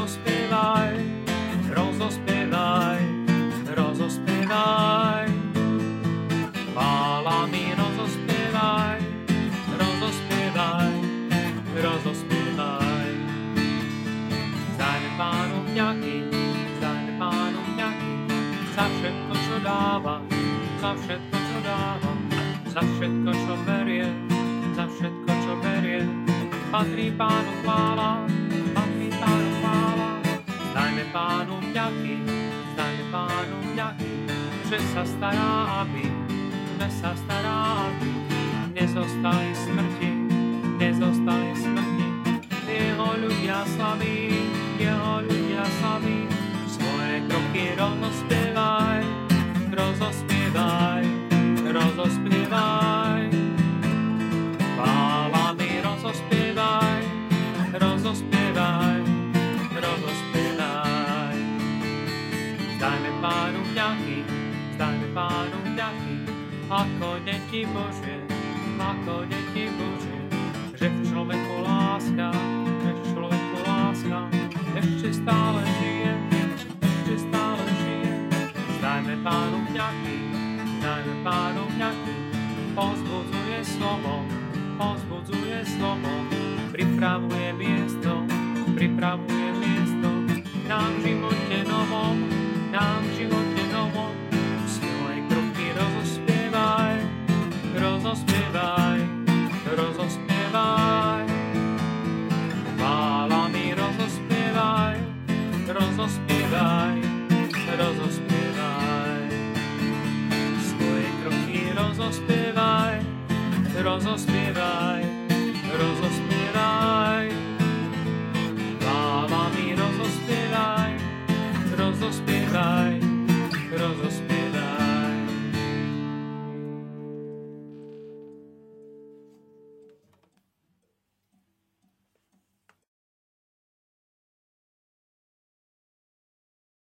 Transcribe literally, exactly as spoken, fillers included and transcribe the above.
rozospievaj, rozospievaj, rozospievaj. Chválami rozospievaj, rozospievaj, rozospievaj. Zdajme Pánu vďaky, zdajme Pánu vďaky, za všetko, čo dáva, za všetko, čo dáva, za všetko, čo berie, za všetko, čo berie. Patrí Pánu chvála, patrí Pánu chvála. Zdajme Pánu vďaky, zdajme Pánu vďaky, že sa stará, aby, že sa stará, aby nezostali smrti, nezostali smrti. Jeho ľudia slaví, jeho ľudia slaví, svoje kroky rozospievaj, rozospievaj, rozospievaj. Chválami rozospievaj, rozospievaj, rozospievaj. Zdajme Pánu vďaky, zdajme Pánu vďaky, ako deti Božie, ako deti Božie, že v človeku láska, že v človeku láska, ešte stále žije, ešte stále žije. Zdajme Pánu vďaky, zdajme Pánu vďaky, povzbudzuje slovo, povzbudzuje slovo, pripravuje miesto, pripravuje miesto, nám v živote novom, nám v živote novom, svoje kroky rozospievaj, rozospievaj, rozospievaj. Chválami rozospievaj, rozospievaj, rozospievaj. Svoje kroky rozospievaj, rozospievaj, rozospievaj.